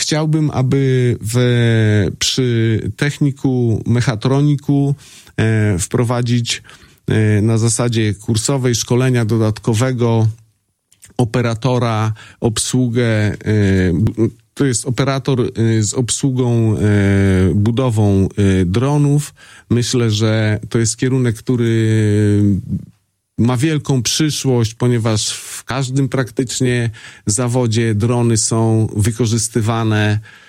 chciałbym, aby przy techniku mechatroniku wprowadzić na zasadzie kursowej szkolenia dodatkowego operatora, obsługę, to jest operator z obsługą, budową dronów. Myślę, że to jest kierunek, który ma wielką przyszłość, ponieważ w każdym praktycznie zawodzie drony są wykorzystywane